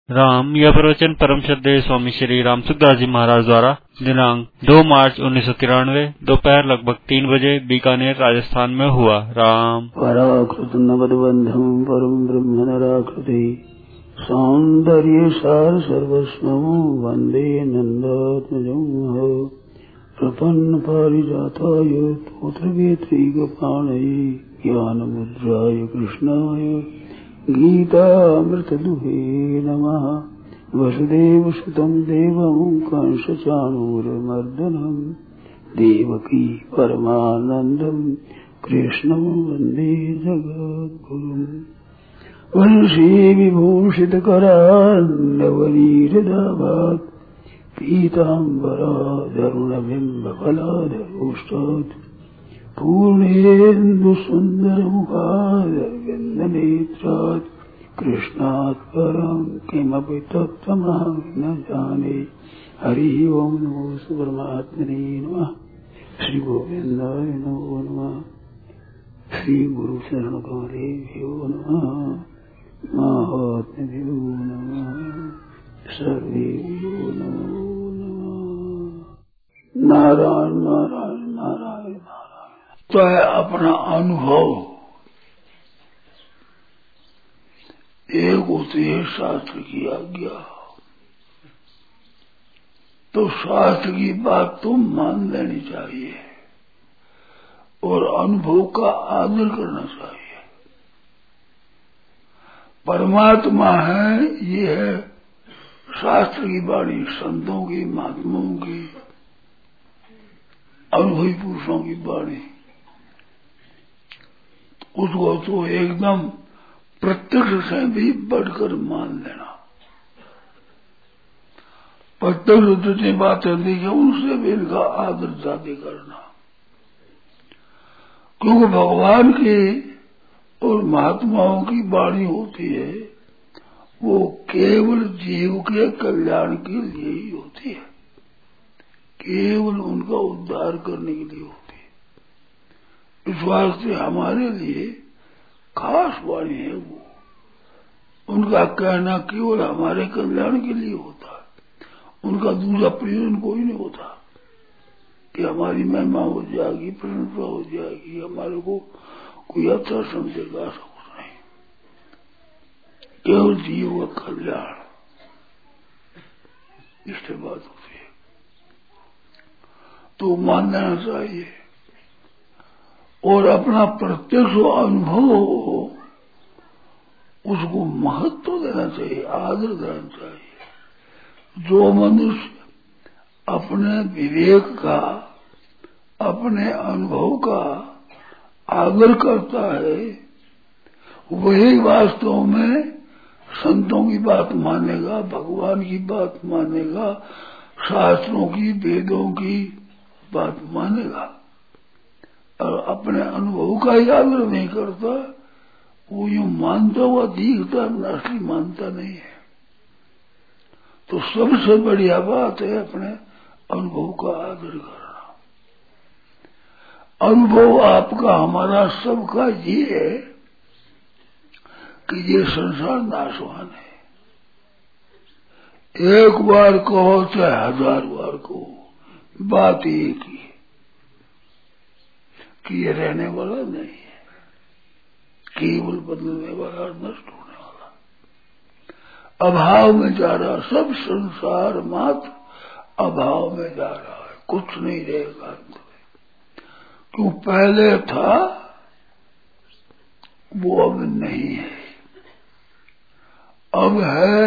राम यह प्रवचन परम श्रद्धेय स्वामी श्री राम सुखदास जी महाराज द्वारा दिनांक 2 मार्च 1993 दोपहर लगभग 3 बजे बीकानेर राजस्थान में हुआ। राम पराकृत नवदबंधम परम ब्रह्म नराकृति सौंदर्य सार सर्वस्व वंदे नंदात्मजं प्रपन्न पारिजाताय तोत्रवेत्रैकपाणये ज्ञानमुद्राय कृष्णाय गीतामृतदुहे नमः। वसुदेवसुतं देवं कंसचाणूरमर्दनं देवकी परमानन्दं कृष्णं वन्दे जगद्गुरुम्। वंशी विभूषितकरान्नवनीरदाभात् पीताम्बरादरुणबिम्बफलाधरोष्टात् पूर्णेन्दुसुन्दरमुखादरविन्दनेत्रात् कृष्णात् परं किमपि तत्त्वमहं न जाने। हरि ओं नमो परमात्मने नमः। श्री गोविन्दाय नमो नमः। श्री गुरु शरण कमलेभ्यो नमः। महात्म्यो नमः। सर्वेभ्यो नमो नमः। नारायण नारायण नारायण नारायण। तो है अपना अनुभव। एक होती है शास्त्र की आज्ञा, तो शास्त्र की बात तो मान लेनी चाहिए और अनुभव का आदर करना चाहिए। परमात्मा है, ये है शास्त्र की वाणी, संतों की, महात्माओं की, अनुभवी पुरुषों की वाणी। उसको तो एकदम प्रत्यक्ष से भी बढ़कर मान लेना। प्रत्यक्ष जितनी बातें देखी उनसे भी इनका आदर ज्यादा करना, क्योंकि भगवान की और महात्माओं की वाणी होती है वो केवल जीव के कल्याण के लिए ही होती है, केवल उनका उद्धार करने के लिए होती है। इस वास्ते हमारे लिए खास वाणी है वो। उनका कहना केवल हमारे कल्याण के लिए होता है, उनका दूसरा प्रयोजन कोई नहीं होता कि हमारी महिमा हो जाएगी, प्रशंसा हो जाएगी, हमारे को कोई अच्छा समझेगा, ऐसा कुछ नहीं। केवल जीव का कल्याण, इससे बात होती है, तो मान लेना चाहिए। और अपना प्रत्यक्ष अनुभव उसको महत्व देना चाहिए, आदर देना चाहिए। जो मनुष्य अपने विवेक का, अपने अनुभव का आदर करता है वही वास्तव में संतों की बात मानेगा, भगवान की बात मानेगा, शास्त्रों की, वेदों की बात मानेगा। और अपने अनुभव का ही आदर नहीं करता, वो यूं मानता हुआ दिखता, असली मानता नहीं है। तो सबसे बढ़िया बात है अपने अनुभव का आदर करना। अनुभव आपका, हमारा, सबका ये है कि ये संसार नाशवान है। एक बार कहो चाहे 1000 बार कहो, बात एक ही है कि ये रहने वाला नहीं है, केवल बदलने वाला, नष्ट होने वाला, अभाव में जा रहा। सब संसार मात्र अभाव में जा रहा है, कुछ नहीं रहेगा अंत में। क्यों पहले था वो अब नहीं है, अब है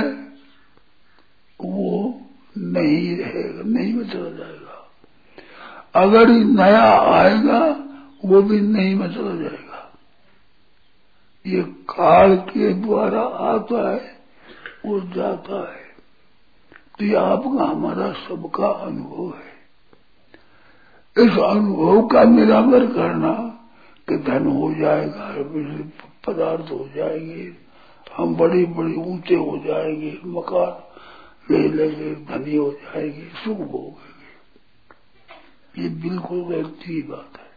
वो नहीं रहेगा, नहीं में चला जाएगा। अगर नया आएगा वो भी नहीं में चला जाएगा। ये काल के द्वारा आता है और जाता है। तो ये आपका, हमारा, सबका अनुभव है। इस अनुभव का निराकर करना कि धन हो जाएगा, पदार्थ हो जाएंगे, हम बड़े बड़े ऊंचे हो जाएंगे, मकान ले लेंगे, धनी हो जाएंगे, सुख भोगेंगे, ये बिल्कुल गलती की बात है,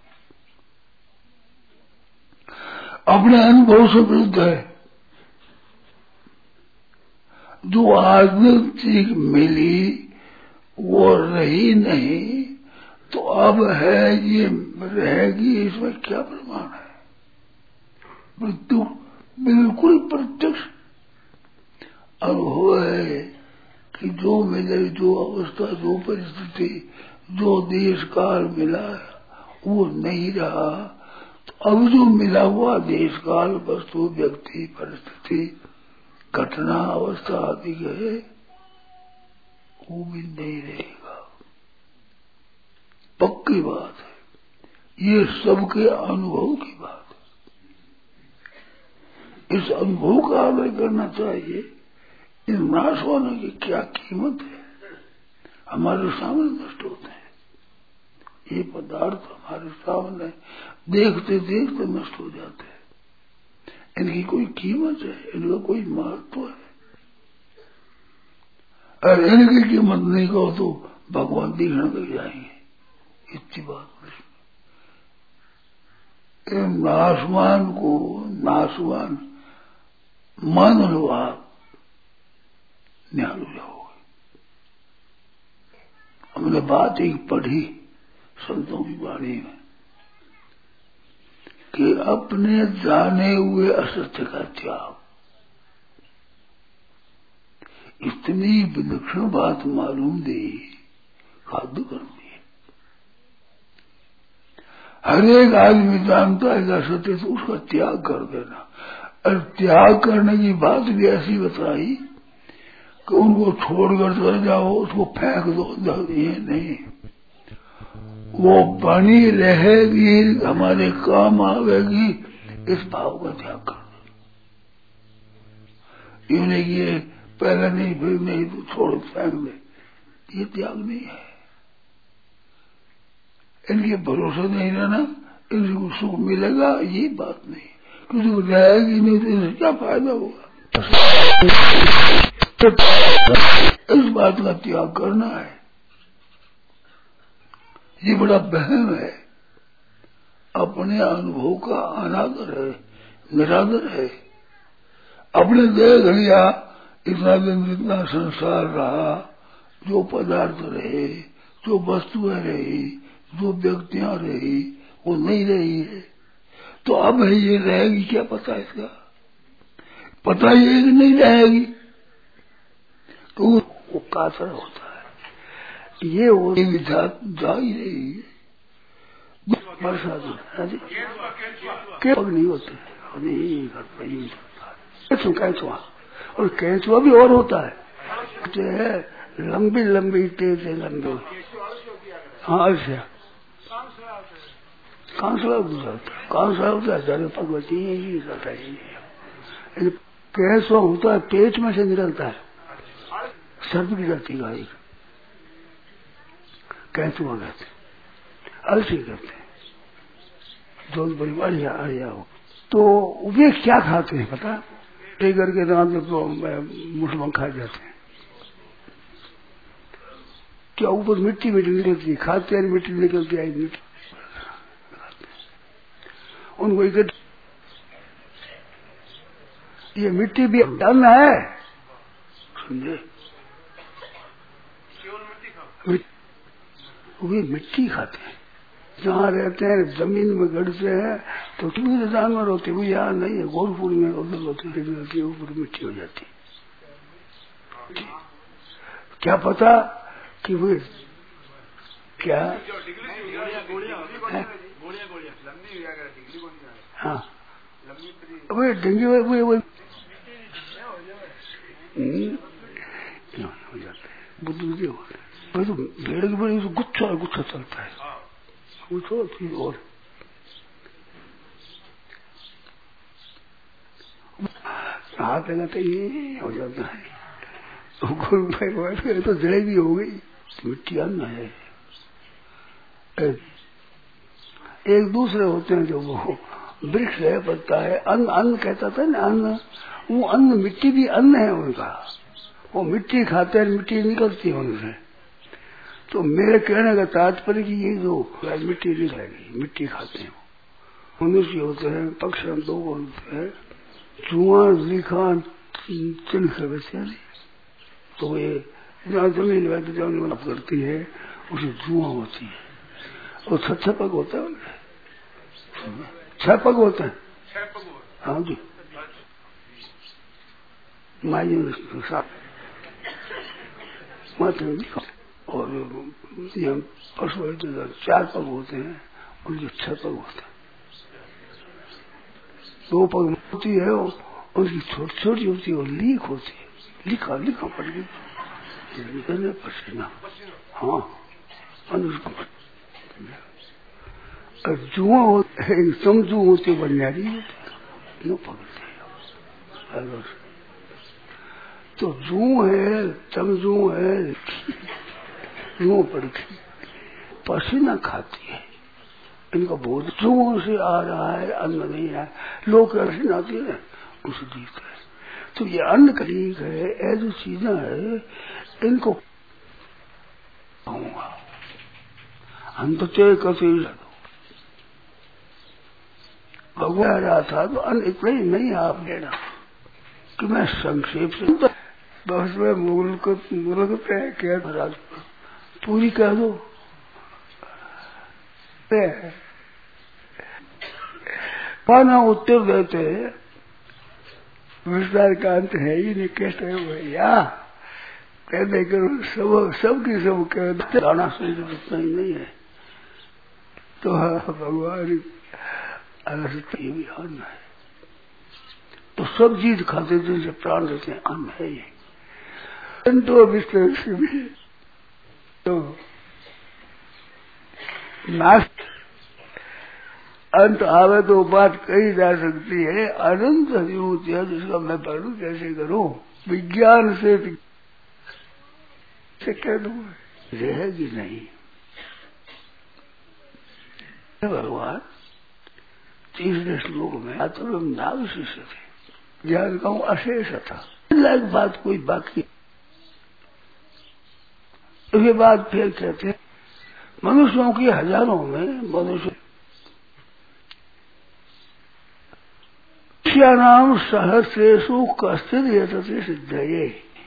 अपने अनुभव से विरुद्ध है। जो आत्मिक चीज मिली वो रही नहीं, तो अब है ये रहेगी, इसमें क्या प्रमाण है? मृत्यु बिल्कुल प्रत्यक्ष अनुभव है कि जो मिले, जो अवस्था, जो परिस्थिति, जो देश काल मिला वो नहीं रहा। तो अब जो मिला हुआ देश काल, वस्तु, व्यक्ति, परिस्थिति, घटना, अवस्था आदि है वो भी नहीं रहेगा। पक्की बात है, ये सबके अनुभव की बात है। इस अनुभव का आदर करना चाहिए। इस नाश होने की क्या कीमत है? हमारे सामने नष्ट होते हैं ये पदार्थ, हमारे सामने देखते देखते नष्ट हो जाते हैं। इनकी कोई कीमत है? इनका कोई महत्व है? अगर इनकी कीमत नहीं कहो तो भगवान दिखने लग जाएंगे। इतनी बात नाशवान को नाशवान मान लो, आप न्याल हो जाओगे। हमने बात एक पढ़ी संतों की वाणी में कि अपने जाने हुए असत्य का त्याग। इतनी विलक्षण बात मालूम दी, खाद्य कर दी। हर एक आदमी जानता है असत्य, तो उसका त्याग कर देना। और त्याग करने की बात भी ऐसी बताई कि उनको छोड़कर चले जाओ, उसको फेंक दो, ये नहीं, वो बनी रहेगी, हमारे काम आवेगी, इस भाव का त्याग कर दो। ये नहीं कि पहले नहीं, फिर नहीं, तो छोड़ फेंक दे, ये त्याग नहीं है। इनके भरोसे नहीं रहना, इनको सुख मिलेगा ये बात नहीं, क्योंकि रहेगी नहीं तो इनसे क्या फायदा होगा। इस बात का त्याग करना है। ये बड़ा बहम है, अपने अनुभव का अनादर है, निरादर है। अपने देख लिया इतना दिन जितना संसार रहा, जो पदार्थ रहे, जो वस्तुएं रही, जो व्यक्तियां रही, वो नहीं रही है। तो अब है ये रहेगी क्या पता? इसका पता ही है कि नहीं रहेगी, तो वो कातर होता है। ये वो विचार जा ही रही है। बरसात क्या नहीं होते, कैचुआ, और कैचुआ भी और होता है, लंबी लंबी तेज लंबी। हाँ अच्छा, कांसला होता है, जरा भगवती ही करता है। कैसवा होता है, पेट में से निकलता है, सर्द की जाती गाय, कैचुआ कहते, अलसी कहते हैं, जो बड़ी बढ़िया हो। तो वे क्या खाते हैं पता? टेगर के दांत तो मुसलमान खा जाते हैं। क्या ऊपर मिट्टी निकलती है, खाते हैं, मिट्टी निकलती है, मिट्टी उनको इकट्ठी। ये मिट्टी भी अन्न है, समझे? वे मिट्टी खाते हैं, जहाँ रहते हैं जमीन में गड़ते हैं, तो ठीक जानवर होते हैं, यहाँ नहीं है, गोरखपुर में उधर होती है, ऊपर मिट्टी हो जाती। क्या पता कि वे क्या हाँ वे डेंगू वे हो जाते हैं, बुद्धि होते हैं। तो भेड़ की बड़ी गुच्छा चलता है, पूछो चीज और हाथ लगाते ही हो जाता है। तो जलेबी हो गई, मिट्टी अन्न है। एक दूसरे होते हैं जो वो वृक्ष है, पत्ता है, अन्न कहता था ना, अन्न, वो अन्न, मिट्टी भी अन्न है उनका। वो मिट्टी खाते हैं, मिट्टी निकलती है उनसे। तो मेरे कहने का तात्पर्य कि ये जो मिट्टी निकलेगी, मिट्टी खाते हैं, मनुष्य होते हैं, पक्षी दो होते हैं, चूहा, लिखा, चिन्ह बच्चे तो ये जहाँ जमीन वैसे जमीन करती है उसे धुआं होती है। और 6 पग होता है उनके, 6 पग होते हैं। हाँ जी, माई साथ माथे और यहाँ पशु 4 पग होते हैं, उनके 6 पग होते हैं। 2 पग होती है उनकी छोटी छोटी होती है और लीक होती है, लिखा लिखा पड़ गई निकलने पसीना। हाँ जुआ होते समझू होती बनियारी क्यों पकड़ते हैं। तो जू है चमजू है जू पड़ गई पसीना खाती है, इनका बोध जुओं से आ रहा है, अन्न नहीं है। लोग पसीना आती है उसे दिखता है। तो ये अन्न का लीक है, ऐसी चीजें है इनको कहूंगा अंतचय कथी भगवान रहा था। तो अन्न इतना ही नहीं आप लेना कि मैं संक्षेप से बस में मुल्क पे क्या महाराज पूरी कह दो। पाना उत्तर देते विस्तार का अंत है ही नहीं, कहते भैया कहते करो सबकी सब कहते लाना से इतना ही नहीं है। तो भगवान ये भी अन्न है। तो सब चीज खाते जिनसे प्राण देते हैं अन्न है ये। तो विस्तार भी तो नाश अंत आवे तो बात कही जा सकती है। अनंत हरिभूत है जिसका मैं वर्णन कैसे करूं, विज्ञान से कह दूं रहेगी नहीं। भगवान तीसरे श्लोक में आत्म नाविशेष थे, ज्ञान का अशेष था। लाख बात कोई बाकी ये बात फिर कहते हैं मनुष्यों की हजारों में मनुष्य नाम सहस्रेशु कस्थित यतते सिद्धये,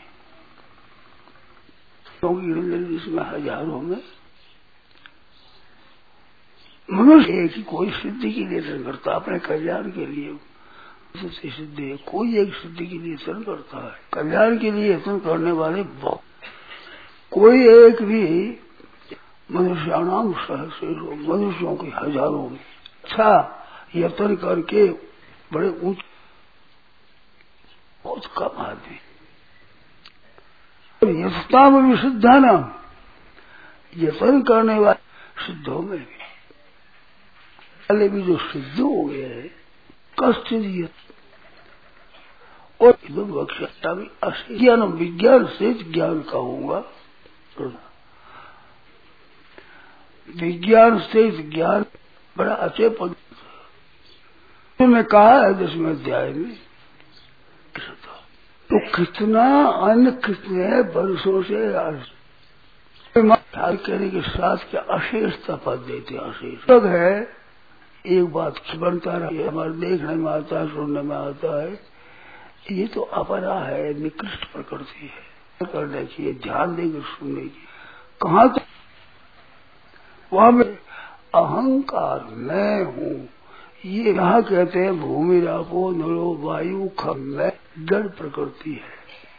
क्योंकि इसमें हजारों में मनुष्य एक ही कोई सिद्धि के लिए यत्न करता, अपने कल्याण के लिए सिद्धि है। कोई एक सिद्धि के लिए यत्न करता है, कल्याण के लिए यत्न करने वाले बहुत। कोई एक भी मनुष्याणाम सहस्रेशु मनुष्यों के हजारों में अच्छा यत्न करके बड़े ऊंच बहुत कम आदमी। यथाम विशुद्धा नाम यत्न करने वाले सिद्धों में भी पहले भी जो सिद्ध हो गए हैं कष्ट और वक्षता भी ज्ञान विज्ञान से ज्ञान कहूंगा। विज्ञान से ज्ञान बड़ा अच्छे पद में कहा है 10वें अध्याय में। तो कितना अन्न कितने वर्षों से कहने के साथ क्या अशेषता पद देते अशेष है। एक बात बनता रहा हमारे देखने में आता है, सुनने में आता है, ये तो अपरा है, निकृष्ट प्रकृति है, करना चाहिए ध्यान देकर सुनने की। कहाँ तक वहां में अहंकार मैं हूँ, ये यहाँ कहते हैं भूमि रापो नलो वायु खम में जड़ प्रकृति है।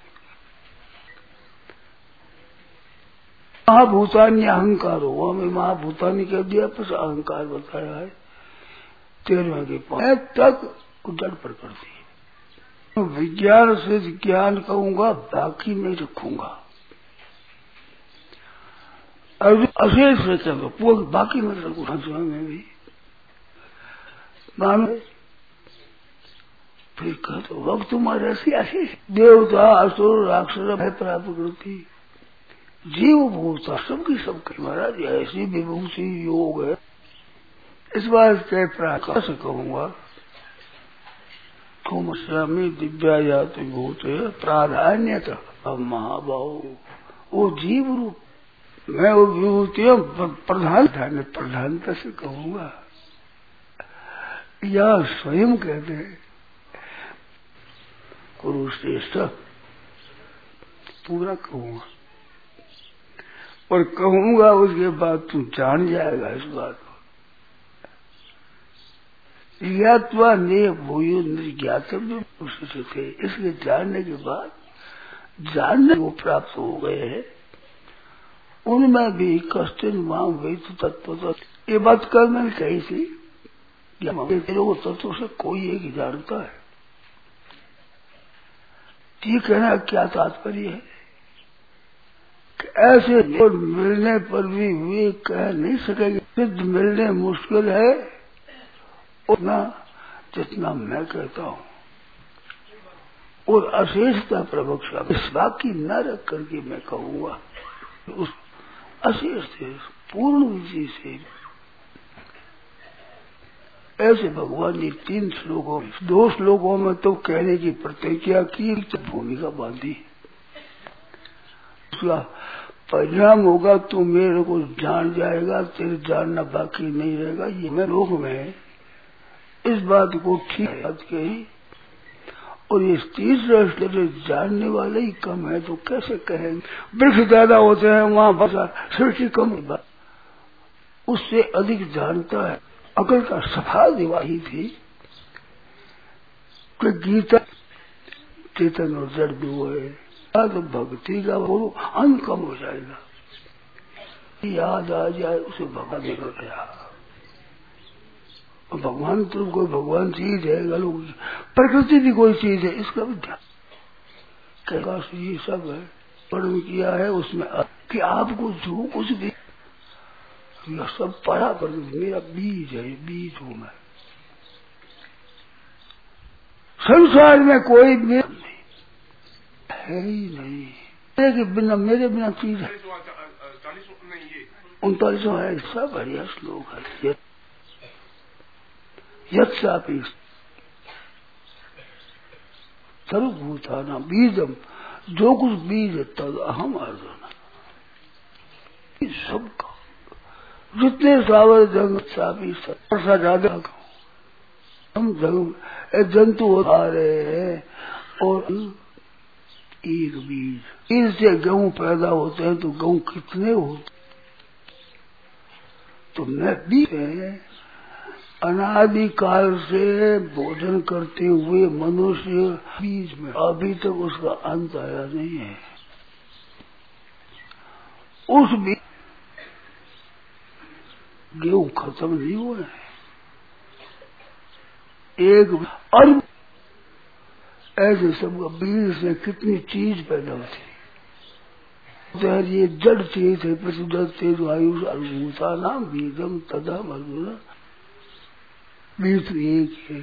महाभूतानी अहंकार हो, हमें महाभूतानी कह दिया पर अहंकार बताया है 13वें के 5 तक जड़ प्रकृति है। तो विज्ञान से ज्ञान कहूंगा, बाकी नहीं रखूंगा। और अशेष से चलो बाकी में रखूंगा में भी मानो फिर कह दो वक्त तुम्हारे ऐसी अशेष देवता असुर राक्षस है प्रकृति जीव भूता सबकी सबकी महाराज ऐसी विभूति योग है। इस बात से प्राकाश कहूंगा तुम स्वामी दिव्या जाति भूत प्राधान्य महाभाव वो जीव रूप मैं वो विभूतियों प्रधानता से कहूंगा या स्वयं कहते कुरुश्रेष्ठ पूरा कहूंगा, और कहूंगा उसके बाद तू जान जाएगा इस बात को। ज्ञात्वा ने भूयो निर्ज्ञातव्य थे, इसलिए जानने के बाद जानने को प्राप्त हो गए हैं, उनमें भी कष्टिन मांग गई तो तत्व। ये बात कल मैंने कही थी, तेरे तत्व से कोई एक ही जानता है। ये कहना क्या तात्पर्य है कि ऐसे मिलने पर भी वे कह नहीं सकेंगे, सिद्ध मिलने मुश्किल है उतना जितना मैं कहता हूँ, और अशेषता प्रवक्षा इस बाकी न रख करके मैं कहूंगा उस अशेष से पूर्ण विधि से। ऐसे भगवान ने 3 श्लोकों, 2 श्लोकों में तो कहने की प्रतिज्ञा की, तो भूमिका बांधी। उसका परिणाम होगा तू मेरे को जान जाएगा, तेरे जानना बाकी नहीं रहेगा। ये मैं लोक में इस बात को ठीक बात कही, और ये 30 श्लोक जानने वाले ही कम है तो कैसे कहेंगे। वृक्ष ज्यादा होते हैं वहां बसा, सृष्टि कम बात, उससे अधिक जानता है। अकल का सफा दिवाही थी कि गीता चेतन और जड़ दो है, तो भक्ति का वो अंत कम हो जाएगा। याद आ जाए उसे भगवान निकल गया। भगवान तो कोई भगवान चीज है, प्रकृति भी कोई चीज है, इसका भी ध्यान। ये सब है पढ़ किया है उसमें कि आपको जो कुछ भी यह सब पढ़ा कर मेरा बीज है, बीज हूं मैं। संसार में कोई मेरा नहीं है ही नहीं, मेरे बिना चीज है। 39 है, सब बढ़िया श्लोक है। यत्सापि सर्वभूतानां बीजम, जो कुछ बीज है तद अहम अर्जुन। सबका जितने सावर जंग सापी सबसा ज्यादा हम जंतु आ रहे हैं, और एक बीज से गेहूं पैदा होते हैं तो गेहूं कितने होते, तो मैं बीज है। अनादिकाल से भोजन करते हुए मनुष्य बीज में अभी तक उसका अंत आया नहीं है। उस बीज गेहूं खत्म नहीं हुआ है, एक अर्ब ऐसे सबका बीज से कितनी चीज पैदा होती है। ये जड़ चीज है, प्रतिजड़ तेज आयुष अनुभूता नाम बीजम तदा अर्जुन। बीज तो एक है,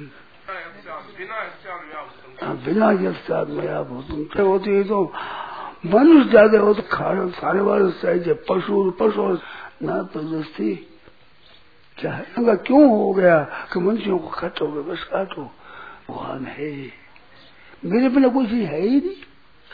बिना यत्साद में आप होती है। तो मनुष्य ज्यादा हो तो खाने वाले चाहिए, पशु ना प्रदस्ती क्या है, उनका क्यों हो गया कि मनुष्यों को काटो, बस काटो। भगवान है, मेरे बिना कोई चीज है ही नहीं।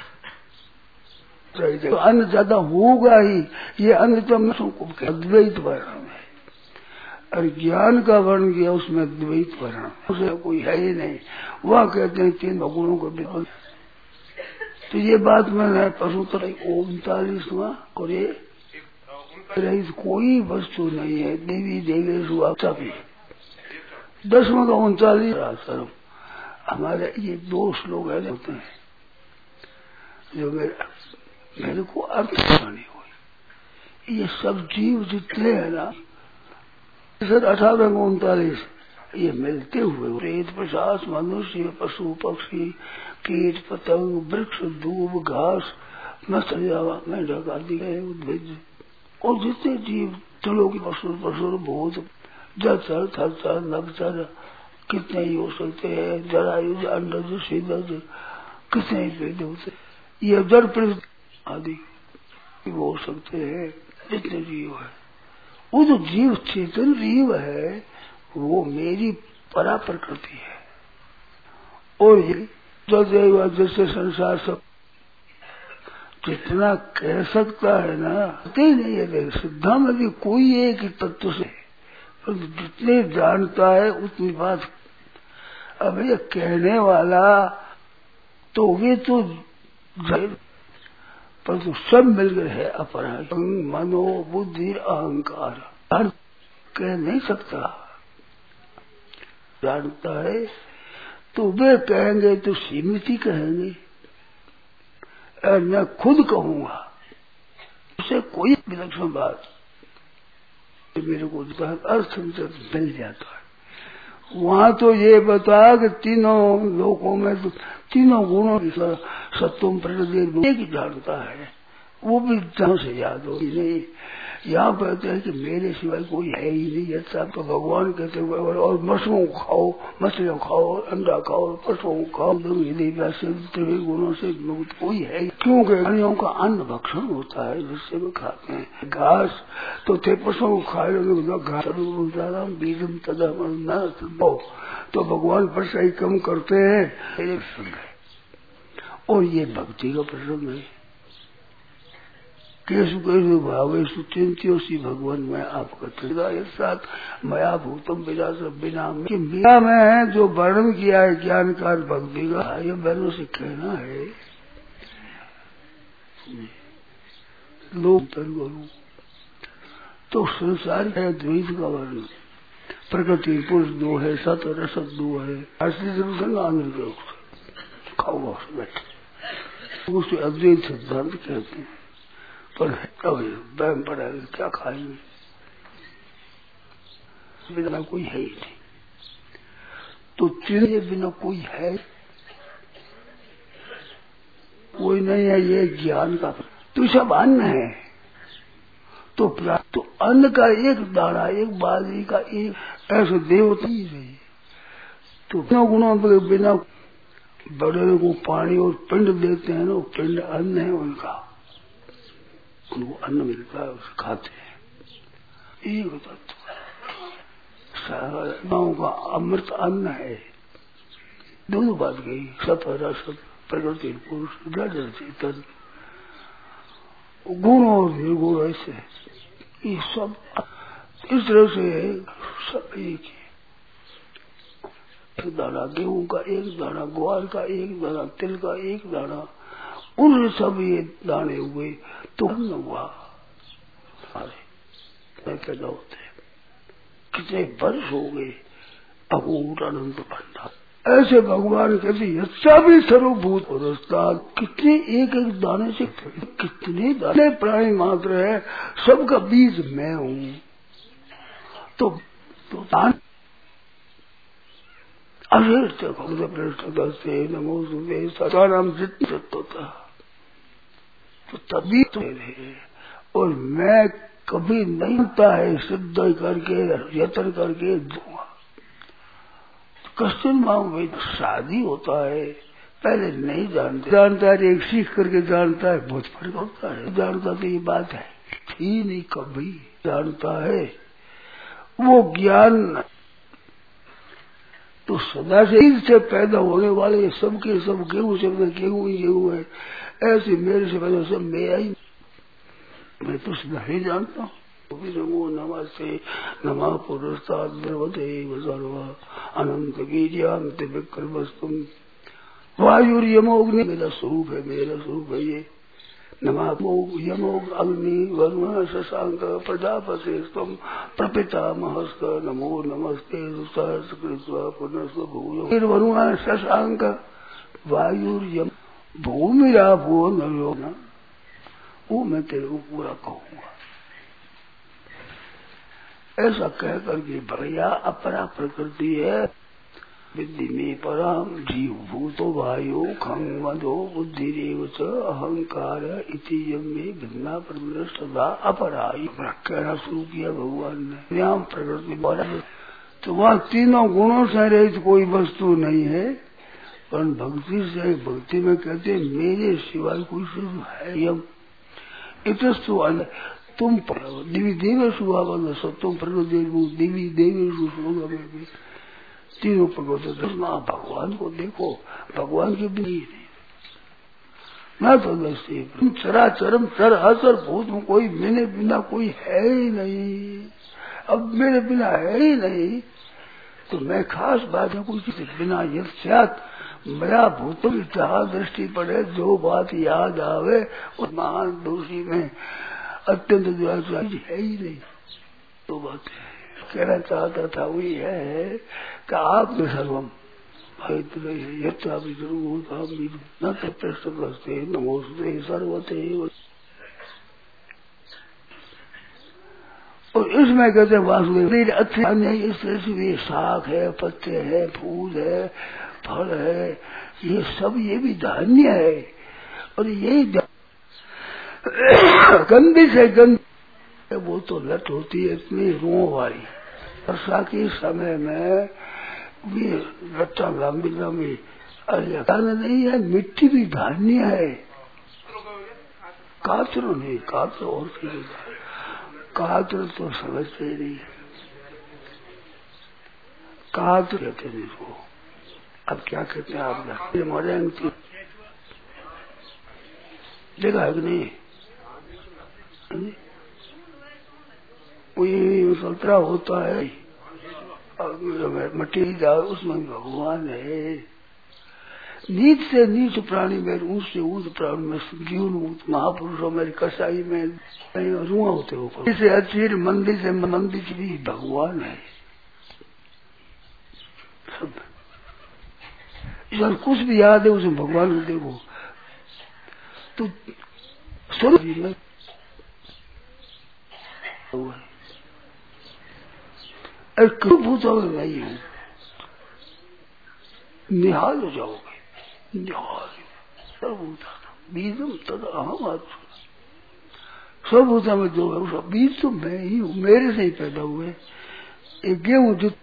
तो अन्न ज्यादा होगा ही, ये अन्न तो मनुष्यों को अद्वैत वर्ण है, और ज्ञान का वर्ण किया उसमें द्वैत वर्ण, उसे कोई है ही नहीं। वह कहते हैं 3 भगवानों को भी। तो ये बात मैंने पशु तो 39वां, और ये रही कोई वस्तु नहीं है, देवी देवेशु सभी। 10वां का 39 हमारे ये 2 श्लोक है होते हैं जो मेरे को अर्थ नहीं हुई। ये सब जीव जितने हैं ना, 18 का 39 ये मिलते हुए प्रेत पिशाच मनुष्य पशु पक्षी कीट पतंग वृक्ष दूब घास मत्स्य मेढक आदि उद्भिद, और जितने जीव जलों की पशु भूत जलचर थलचर नभचर कितने ही हो सकते हैं, जरायुज अंडज शीदज कितने ही पेड़ होते, ये जड़ पृथ्वी आदि हो सकते हैं। जितने जीव है वो जो जीव चेतन जीव है वो मेरी परा प्रकृति है। और ये जो जैसे संसार सब जितना कह सकता है ना, ही नहीं है। सिद्धा में भी कोई एक तत्व से जितने जानता है उतनी बात। अब ये कहने वाला तो वे तो परंतु सब मिलकर है अपरा। मनो बुद्धि अहंकार कह नहीं सकता, जानता है तो वे कहेंगे तो सीमित ही कहेंगे, मैं खुद कहूंगा उसे कोई विलक्षण बात मेरे को अर्थ मिल जाता है। वहां तो ये बताया कि तीनों लोकों में तो तीनों गुणों की सत्वम प्रकृति एक ही जानता है, वो भी जहां से याद हो नहीं। यहाँ कहते हैं कि मेरे सिवाय कोई है ही नहीं, ऐसा तो भगवान कहते हुए और मछलियों खाओ, मछलियों खाओ, अंडा खाओ, पशुओं खाओ, गुणों से मुक्त कोई है। क्योंकि प्राणियों का अन्न भक्षण होता है जिससे वे खाते हैं। घास तो थे पशुओं को खाए घास बीजम तदा न, तो भगवान वर्षा ही कम करते हैं। और ये भक्ति का प्रसंग है। केशु केशु भावेशु चिंत्योसी भगवान मैं आपका साथ मया भूतम बिना में जो वर्णन किया है ज्ञानकार भक्ति का, ये वर्णन से कहना है लोग तो संसार है द्वैत का वर्णन। प्रकृति पुरुष दो है, सत रसत दो है, आनंद खाओ बैठे उसे अद्वैत सिद्धांत कहते हैं। पर बहम पड़ा क्या खाएंगे, बिना कोई है ही नहीं। तो तेरे बिना कोई है कोई नहीं है, ये ज्ञान का तो सब अन्न है। तो अन्न का एक दाना, एक बाजरी का एक ऐसे देवता ही रही। तो गुणों के बिना बड़े को पानी और पिंड देते हैं ना, पिंड अन्न है उनका, उनको अन्न मिलता है उसे खाते हैं। एक तत्व सारा का अमृत अन्न है। दोनों बात गई, सत रसत प्रकृति पुरुष जड़ चेतन गुण और निर्गुण, ऐसे ये सब इस तरह से सब एक ही। एक दाना गेहूं का एक दाना, ग्वार का एक दाना, तिल का एक दाना, उन सब ये दाने हुए तो अन्न हुआ। पैदा होते कितने वर्ष हो गए, अकूट अनंत भंडार। ऐसे भगवान कहते यच्चा भी सर्वभूत पुरस्कार, कितने एक एक दाने से कितने दाने प्राणी मात्र है, सबका बीज मैं हूँ। तो दान अशेष नमो सुबे सदा नाम जितना होता तो तभी तो है। और मैं कभी नहीं होता है सिद्ध करके यत्न करके दूंगा। कश्चिन भाई शादी होता है, पहले नहीं जानता है, एक सीख करके जानता है, बहुत फर्क होता है। जानता तो ये बात है ही नहीं, कभी जानता है वो ज्ञान तो सदा से पैदा होने वाले सबके सब गेहूं से गेहूं ही गेहूं है। ऐसे मेरे से पैदा सब मेरा ही, मैं तो सदा ही जानता हूँ। नमो नमस्ते नमः पुरस्ताद द्रवते सर्वा अनंत वीर्यान्त विक्रमस्तुम वायुर्यमोग्नि मेरा स्वरूप है, मेरा स्वरूप है ये। नमः यमोग अग्नि वरुण शशांक प्रजापति स्तम प्रपितामहस्त नमो नमस्ते सहस्कृत्वा पुनः भूय वरुण शशांक वायुर्यम भूमिराभो नरो न, वो मैं तेरे को पूरा कहूंगा। ऐसा कह करके भैया अपरा प्रकृति है विद्धि में पराम जीव भूतो वायु खंग मदो बुद्धि अहंकार इति में भिन्ना परमृष्टदा अपराई कहना शुरू किया भगवान ने। यहाँ प्रकृति तो वह तीनों गुणों से रहित कोई वस्तु नहीं है। पर भक्ति से, भक्ति में कहते मेरे सिवाय कोई शुरू है यम इतस्तु तुम देवी देवेशु आवन सत्वम प्रकृति देवी देवेशु में तीनों प्रकृति भगवान को देखो, भगवान की भी नहीं ना तो वैसे चराचरम चर असर भूत में कोई मेरे बिना कोई है ही नहीं। अब मेरे बिना है ही नहीं तो मैं खास बात है कोई किसी बिना यत्स्यात् मेरा भूतों की जहाँ दृष्टि पड़े जो बात याद आवे उस महान दोषी में अत्यंत दुराचार है ही नहीं। तो बात कहना चाहता था वही है कि आप में सर्वम न प्रश्न नमोस्ते सर्वते। और इसमें कहते हैं वासुदेव अच्छे अन्य इस तरह से भी शाख है, पत्ते है, फूल है, फल है, ये सब ये भी धान्य है। और यही गंदी से गंदी वो तो लट होती है इतनी रुओं वाली। वर्षा के समय में भी लट्टा लंबी लंबी नहीं है। मिट्टी भी धान्य है। काचरो नहीं, काचरो और चीज काचरो तो समझते ही नहीं। काचरो कहते हैं इसको। अब क्या कहते हैं आप? मरे देखा है कि नहीं? वही संतरा होता है मट्टी जाओ उसमें भगवान है। नीच से नीच प्राणी में, ऊंच से ऊंच प्राणी में, जीवन महापुरुषों में, कसाई में रुआ होते हो। इसे अचीर मंदिर से मंदिर भी भगवान है। सब कुछ भी याद है उसमें भगवान को देखो तो स्वरूप में भूतों में नहीं हूँ। निहाल हो जाओगे। निहाल सर्वभूता बीजम तद अहम सर्वभूता में जो है उसका बीज तो मैं ही हूँ। मेरे से ही पैदा हुए। एक गेहूं जो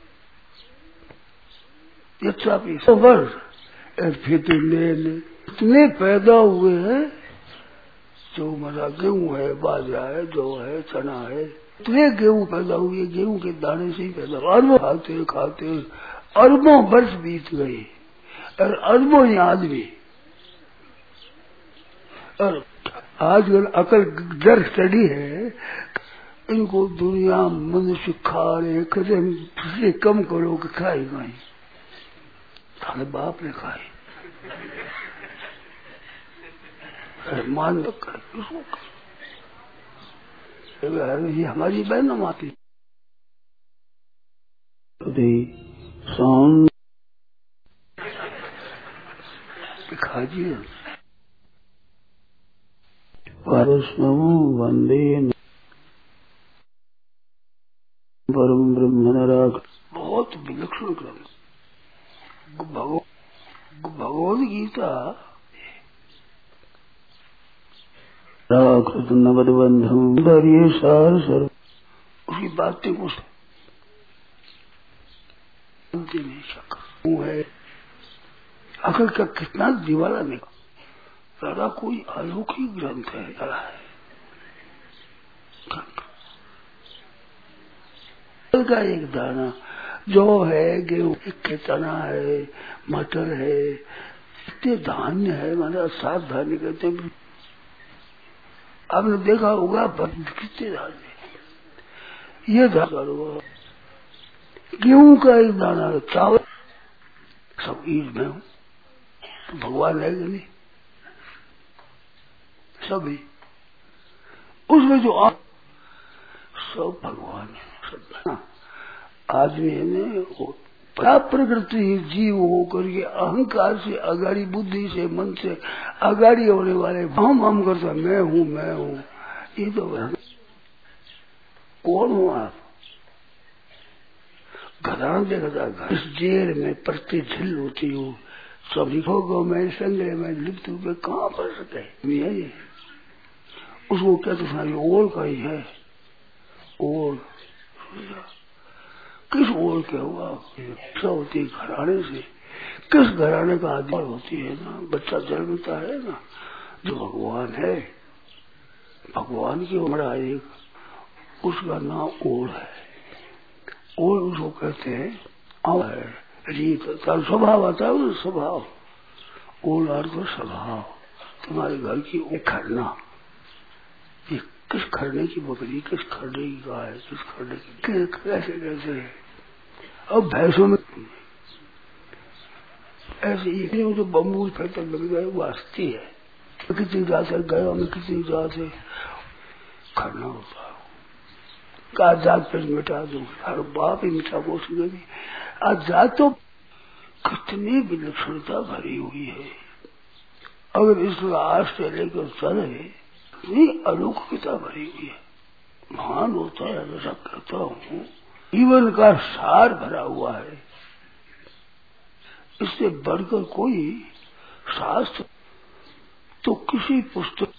वर्ष फिर इतने पैदा हुए हैं। जो मेरा गेहूं है, बाजरा है, जौ है, चना है, इतने गेहूं पैदा हुए। गेहूं के दाने से ही पैदा अरबों खाते खाते अरबों वर्ष बीत गए और अरबों ही आदमी। और आजकल अकल जर चढ़ी है। इनको दुनिया मनुष्य खा रहे कदम कम करो कि खाई गई। थाने बाप ने खाई मान कर ये हमारी बहन माती खाजिए वंदे परम ब्रह्म नराक। बहुत विलक्षण ग्रंथ भगवद गीता। नवदबंधम दरिये सार सर उसकी बातें कुछ सुनते नहीं सकता है। अकल का कितना दीवाला निकला। दादा कोई अलौकिक ग्रंथ है। का एक दाना जो है, गेहूं के चना है, मटर है, इतने धान्य है। मतलब 7 धान्य कहते हैं। आपने देखा होगा कितने धान्य। ये दाना गेहूं का एक दाना, चावल सब ईद में हूँ। तो भगवान है कि नहीं? सभी उसमें जो आप सब भगवान है। सब आदमी ने प्रकृति जीव होकर के अहंकार से अगाड़ी, बुद्धि से, मन से अगाड़ी होने वाले हम करता मैं हूँ। ये तो कौन हो आप? घरान देखा घर इस जेल में प्रति झिल होती हो। सब लिखोगे मैं संग्रह में लिप्त हुए कहाँ पर सके ये उसको क्या तो सारी ओल का ही है। ओल किस ओर के हुआ होती घराने से। किस घराने का आधार होती है ना, बच्चा जन्मता है ना, जो भगवान है। भगवान की बड़ा एक उसका नाम ओल है। ओल उसको कहते हैं रीत स्वभाव आता है ना, स्वभाव। ओल अर्थ स्वभाव। तुम्हारे घर की उखड़ना, ये किस खड़ने की बकरी, किस खड़ने की गाय, किस खड़ने की कैसे कैसे। अब भैंसों में ऐसे ही जो बम्बू फेंकने लग जाए वो हस्ती है। किसी राह से गया मैं किसी राह से खड़ना होता आजाद पर मिटा दूं, हर बाप ही मिटा बोल सकेगी। आजाद तो कितनी विलक्षणता भरी हुई है, अगर इस राह से लेकर चले इतनी अलौकिकता भरी हुई है। महान होता है ऐसा कहता हूँ, जीवन का सार भरा हुआ है। इससे बढ़कर कोई शास्त्र तो किसी पुस्तक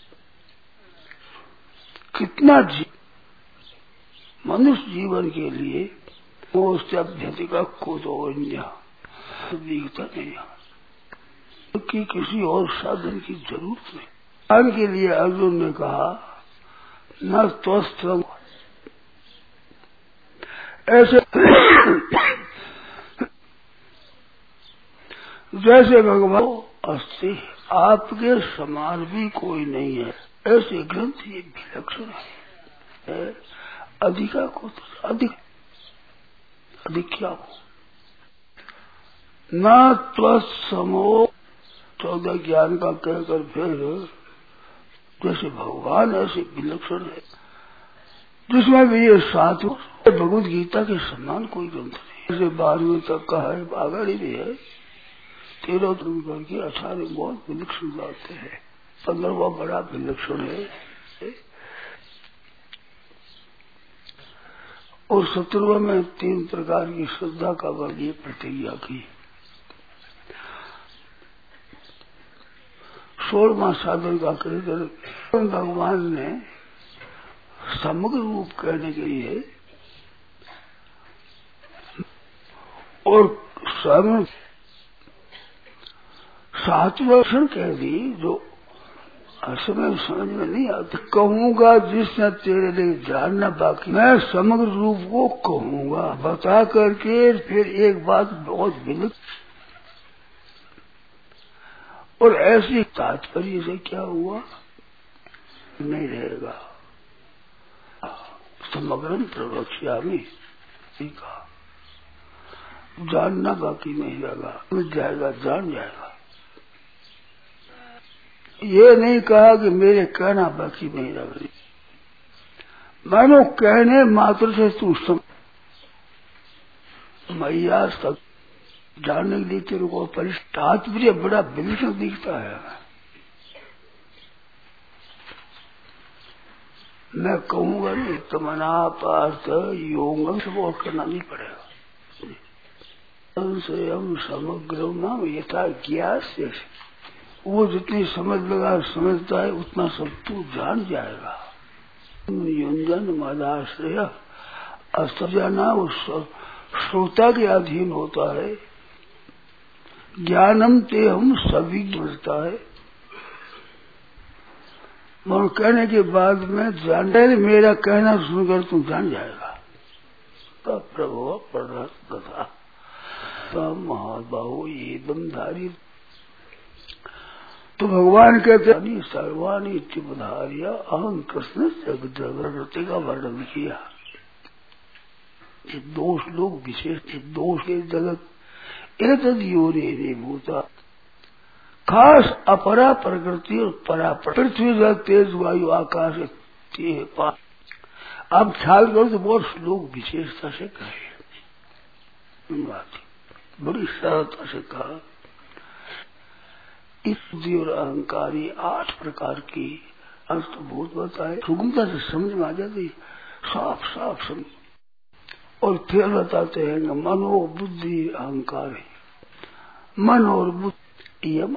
कितना मनुष्य जीवन के लिए वो उससे अभ्यतिका को तो दिखता नहीं कि किसी और साधन की जरूरत नहीं। ज्ञान के लिए अर्जुन ने कहा न त्वस्त्रम, ऐसे जैसे भगवान अस्ति आपके समान भी कोई नहीं है, ऐसे ग्रंथ ये विलक्षण है। अधिका को तो अधिक क्या हो न त्वसमो 14 ज्ञान का कहकर फिर जैसे भगवान ऐसे विलक्षण है, जिसमें भी ये 7 भगवद गीता के समान कोई ग्रंथ नहीं। जैसे 12वीं तक का है, आगाड़ी भी है, 13 करके 18 बहुत विलक्षण जाते हैं, 15वां बड़ा विलक्षण है और 17वां में 3 प्रकार की श्रद्धा का वर्ग ये प्रतिज्ञा की। 16वां साधन का कहकर भगवान ने समग्र रूप कहने के लिए और स्वयं 7वां क्षण कह दी, जो समय समझ में नहीं आता। कहूंगा जिसने तेरे लिए जानना बाकी, मैं समग्र रूप को कहूंगा बता करके। फिर एक बात बहुत विलक्षण, और ऐसी तात्पर्य से क्या हुआ नहीं रहेगा। समग्र प्रवक्ष्यामि कहा, जानना बाकी नहीं रहेगा, मिल जाएगा, जान जाएगा। ये नहीं कहा कि मेरे कहना बाकी नहीं रह, मानो कहने मात्र से तू मैया तक जानने के लिए तेरे को तात्पर्य बड़ा विलक्षण दिखता है। मैं कहूंगा नहीं, तमना पार्थ योगम से वो करना नहीं पड़ेगा। स्वयं समग्र नाम यथा ज्ञास, वो जितनी समझ लगा समझता है उतना सब तू जान जाएगा। युंजन मदाश्रय अस्त्र जाना वो श्रोता के अधीन होता है। ज्ञानम ते हम सभी मिलता है, और कहने के बाद में जान मेरा कहना सुनकर तू जान जाएगा। तब प्रभु प्रथा महाबाहु ये दमधारी। तो भगवान कहते हैं सर्वाणी चिपधारिया अहम कृष्ण जगत का वर्णन किया। ये दोष लोग विशेष, दोष के जगत एतद योरे भूता, खास अपरा प्रकृति और परा पृथ्वी जल तेज वायु आकाश आप ख्याल करो तो बहुत श्लोक विशेषता से कहे, बड़ी सरलता से कहा। इस बुद्धि और अहंकारी 8 प्रकार की अर्थभूत बताए, सुगमता से समझ में आ जाती, साफ साफ समझ। और फिर बताते हैं कि मनो बुद्धि अहंकार है, मन और बुद्धि यम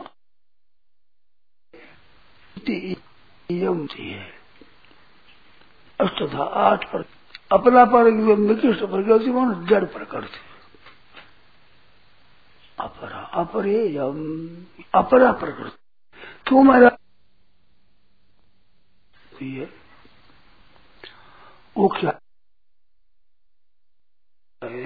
है। अष्टधा 8 पर अपना पर निकृष्ट प्रकृति में जड़ प्रकृति, अपरा अपरेयम अपरा प्रकृति। क्यों मेरा है वो क्या है?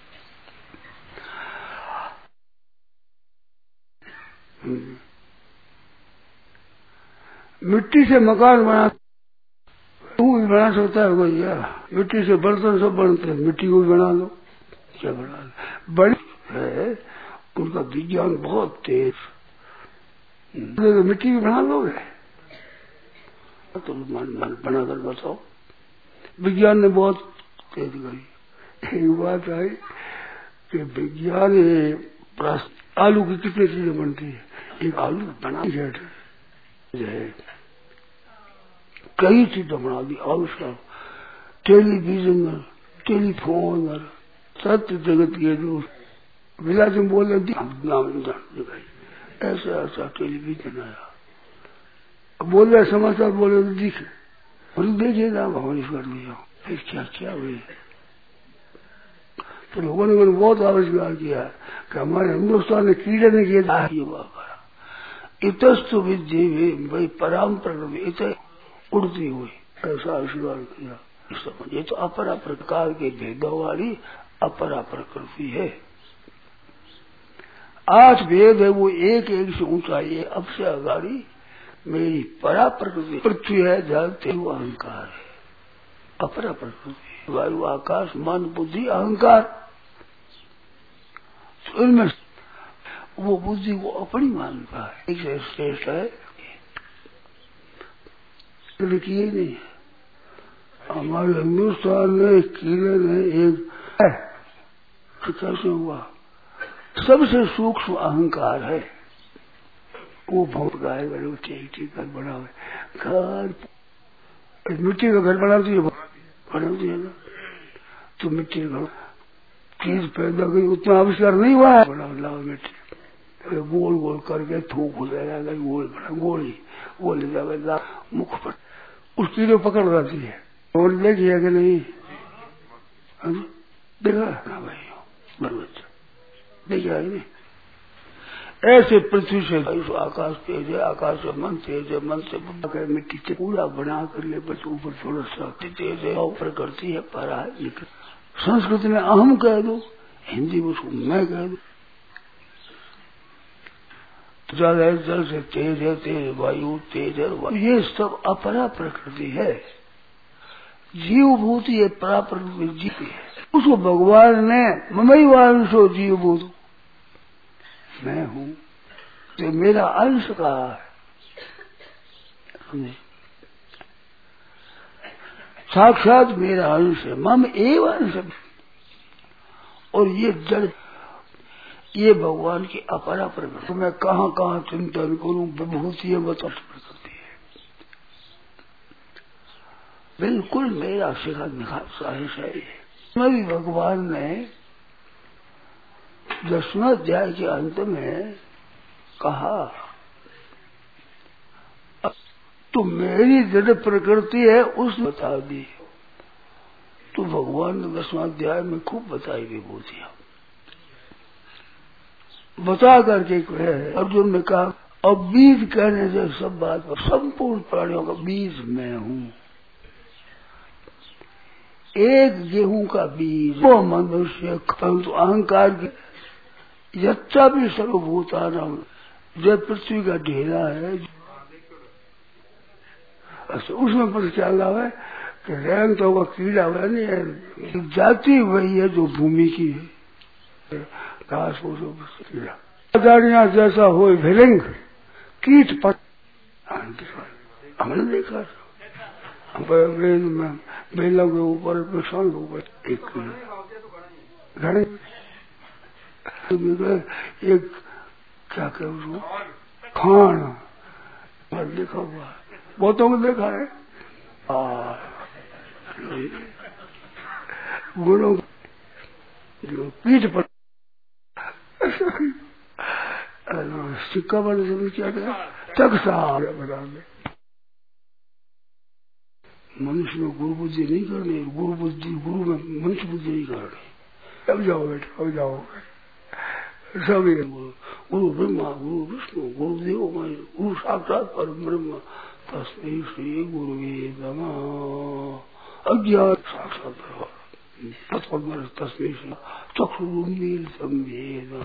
मिट्टी से मकान बना, तू भी बना सकता है भैया। मिट्टी से बर्तन सब बनते हैं, मिट्टी को भी बना दो, क्या बना दो। बड़ी है उनका विज्ञान बहुत तेज। मिट्टी भी बना लोगे तो बनाकर बताओ। विज्ञान ने बहुत तेज करी। एक बात आई कि विज्ञान आलू की कितनी चीजें बनती है, एक आलू बना है, कई चीजें बना दी आलू से। टेलीविजन, टेलीफोन, सत्य जगत के जो विलास में बोल रहे ऐसा ऐसा टेलीविजन आया, बोल रहे समाचार बोल रहे दिखे और देखिए ना भुवनेश्वर में फिर क्या क्या हुए। तो लोगों ने मैंने बहुत आविष्कार किया कि हमारे हिंदुस्तान ने कीड़े ने किया इतस्तु विद्य भाई पराम प्रकृति इत उड़ती हुई, ऐसा आविष्कार किया। ये तो अपरा प्रकार के भेदों वाली अपरा प्रकृति है। 8 भेद है, वो एक एक से ऊंचाई है। अब से अगाड़ी मेरी परा प्रकृति पृथ्वी है, जल तेज अहंकार है। अपरा प्रकृति वायु आकाश मन बुद्धि अहंकार, तो इनमें वो बुद्धि को अपनी मानता है, एक से श्रेष्ठ है। लिखिए नहीं हमारे हिंदुस्तान में कीड़े ने एक कैसे हुआ, सबसे सूक्ष्म अहंकार है वो। बहुत गाय वाले ठीक ठीक घर बना हुआ, घर मिट्टी का घर बनाती है ना, तो मिट्टी का घर चीज पैदा करी, उतना आविष्कार नहीं हुआ है। बना लाओ मिट्टी गोल गोल करके थूक हो जाएगा, गोल बना गोली वो ले जाएगा मुख पर, उस कीड़े पकड़ जाती है। और देखिए कि नहीं देखा ना भाई बरबच्चा देखिए नहीं। ऐसे पृथ्वी से आकाश तेज है, आकाश से मन तेज है, मन से मिट्टी से पूरा बना कर ले, बस ऊपर थोड़ा सा तेज है और प्रकृति है परा है। संस्कृत में अहम कह दो, हिंदी में उसको मैं कह दू। जल है, जल से तेज है, तेज वायु तेज है, ये सब अपरा प्रकृति है। जीव भूति है, परा प्रकृति जीव है। उसको भगवान ने ममई वांशो जीव भूत, मैं हूँ, तो मेरा अंश कहा है, साक्षात मेरा अंश है, मम एव अंश। और ये जड़ ये भगवान की अपरा प्रकृति। तो मैं कहाँ कहाँ चिंतन करूं, विभूति बता प्रकृति है, बिल्कुल मेरा शिखा साहिश है। मैं भी भगवान ने 10वें अध्याय के अंत में कहा तो मेरी जड़ प्रकृति है उसने बता दी। तो भगवान ने 10वें अध्याय में खूब बताई विभूतियां, बता करके अर्जुन ने कहा अब बीज कहने से सब बात पर संपूर्ण प्राणियों का बीज मैं हूँ। एक गेहूं का बीज वो मनुष्य तो अहंकार की यच्चा भी सर्वभूतानां, जब पृथ्वी का ढेला है अच्छा उसमें पर क्या रहा है कि रैंग तो होगा कीड़ा हुआ नहीं है, जाति वही है जो भूमि की है, घास फूस कीड़ा जैसा हो भिलिंग कीट पट। हमने देखा अंग्रेज में बेलों के ऊपर पेशान के ऊपर एक घड़े एक क्या कह उसको खान देखा हुआ है, बहुतों को देखा है। गुणों जो पीठ पर सिक्का वाले समझ क्या गया टकसा बना में। मनुष्य में गुरु बुद्धि नहीं करनी, गुरु बुद्धि गुरु में मनुष्य बुद्धि नहीं करनी। अब जाओ बेटा अब जाओ सभी गुरु ब्रह्मा गुरु विष्णु गुरुदेव गुरु साक्षात परम ब्रह्म तस्मै श्री गुरुवे नमः। अज्ञात साक्षात तस्मै श्री चक्षुरुन्मीलितं येन,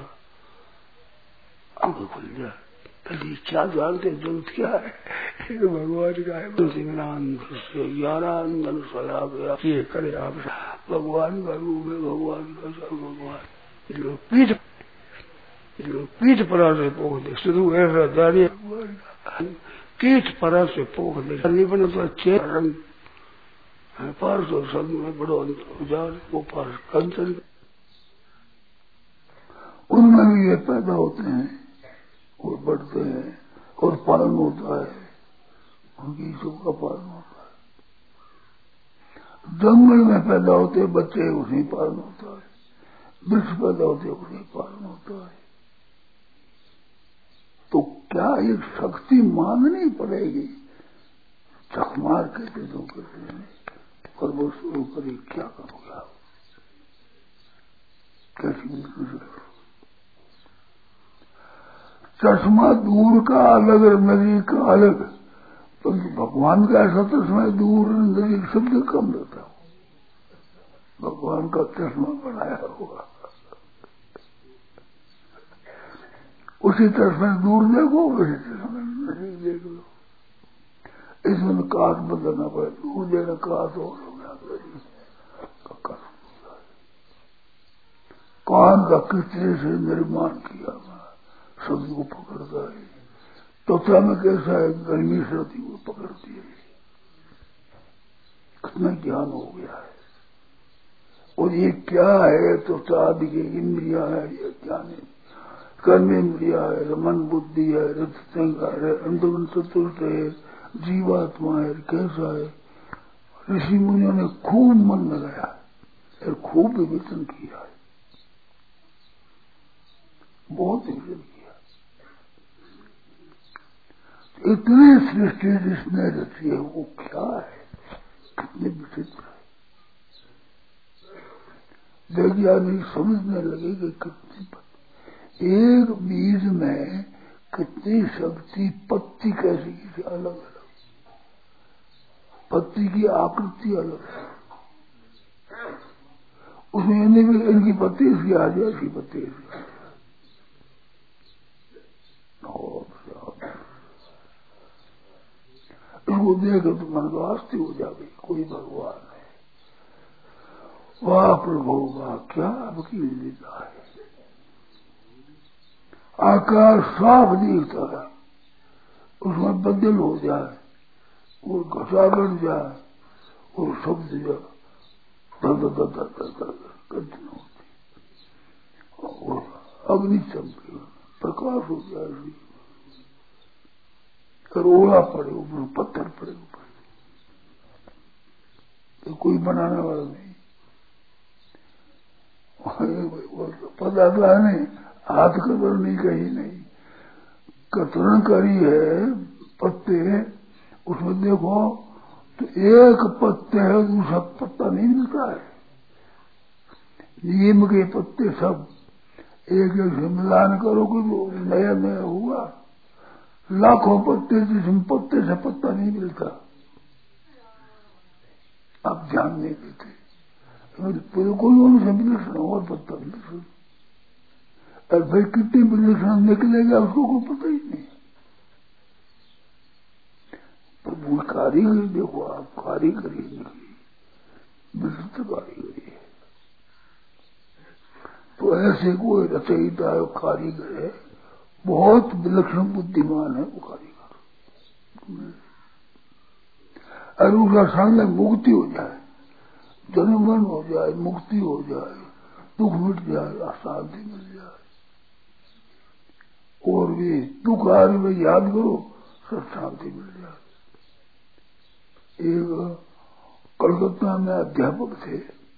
आंख खुल जाए। कभी क्या जानते जगत क्या है, भगवान का है। ज्ञानानंद सदा गया ये करे आप भगवान का रूप है, भगवान का सब भगवान जो पीठ कीट परा से पोख दे, शुरू ऐसा जारी कीट परा से पोख दे, नहीं बने तो अच्छे रंग पार सो सब में बड़ो उजाड़ वो पार कंचन, उनमें भी ये पैदा होते हैं और बढ़ते हैं और पालन होता है, उनकी सबका पालन होता है। जंगल में पैदा होते बच्चे, उसी पालन होता है, वृक्ष पैदा होते उसी पालन होता है। तो क्या एक शक्ति मांगनी पड़ेगी, चकमार कहते तो कहते हैं, और वो शुरू करे क्या करोगे आप, कैसी बिल्कुल चश्मा दूर का अलग और नजदीक का अलग, परंतु भगवान का ऐसा चश्मा दूर नजदीक शब्द कम रहता हो, भगवान का चश्मा बनाया होगा, उसी चश्मे दूर देखो, उसी चश्मे नजदीक देख लो, इसमें काट बदलना पड़े, दूर देना काट हो गया, कान का कितने से निर्माण किया शब्द को पकड़ता है, त्वचा में कैसा है, गर्मी सर्दी को पकड़ती है, कितना ज्ञान हो गया है। और ये क्या है, त्वचा आदि की इंद्रिया है, ये ज्ञान है, कर्म इंद्रिया है, मन बुद्धि है, रथ संकार है, अंतगुण चतुर्थ है, जीवात्मा है, कैसा है। ऋषि मुनियों ने खूब मन लगाया और खूब विवेचन किया है, बहुत विवेचन किया। इतनी सृष्टि जिसने रची है वो क्या है, कितने विचित्र है, वैज्ञानिक समझने लगे कि कितनी एक बीज में कितनी शक्ति, पत्ती कैसी किसी अलग अलग, पत्ती की आकृति अलग है, उसमें इनकी पत्ती इसकी आ जाए, इसकी पत्ती इसकी आ जाए, इसको देखो तो मन को आस्ती हो जाएगी, कोई भगवान है, वाह प्रभु वाह क्या आपकी लीला है। आकाश साफ दिखता है, उसमें बदल हो जाए और घसा बढ़ जाए और शब्द जाए कठिन होती और अग्नि चमके, प्रकाश हो जाए, ओला पड़े ऊपर, पत्थर पड़े ऊपर, तो कोई बनाने वाला नहीं, पता नहीं, हाथ कतरनी कहीं नहीं, कतरन करी है पत्ते, उसमें देखो तो एक पत्ते है, दूसरा पत्ता नहीं मिलता है, नीम के पत्ते सब एक से मिलान करोगे तो नया नया हुआ, लाखों पत्ते जिसमें पत्ते से पत्ता नहीं मिलता, आप ध्यान नहीं देते, बिल्कुल उनसे विलक्षण और पत्ता विलक्षण, और भाई कितनी विलक्षण निकलेगा उसको कोई पता ही नहीं। पर वो कारीगरी देखो आप, कारीगरी विशिष्ट कारीगरी है, तो ऐसे कोई रचयिता है, कारीगर है, बहुत विलक्षण बुद्धिमान है वो कारीगर, और उसका सामने मुक्ति हो जाए, जन्मन हो जाए, मुक्ति हो जाए, दुख मिट जाए, शांति मिल जाए, और भी दुख आ रही में याद करो सब शांति मिल जाए। एक कलकत्ता में अध्यापक थे,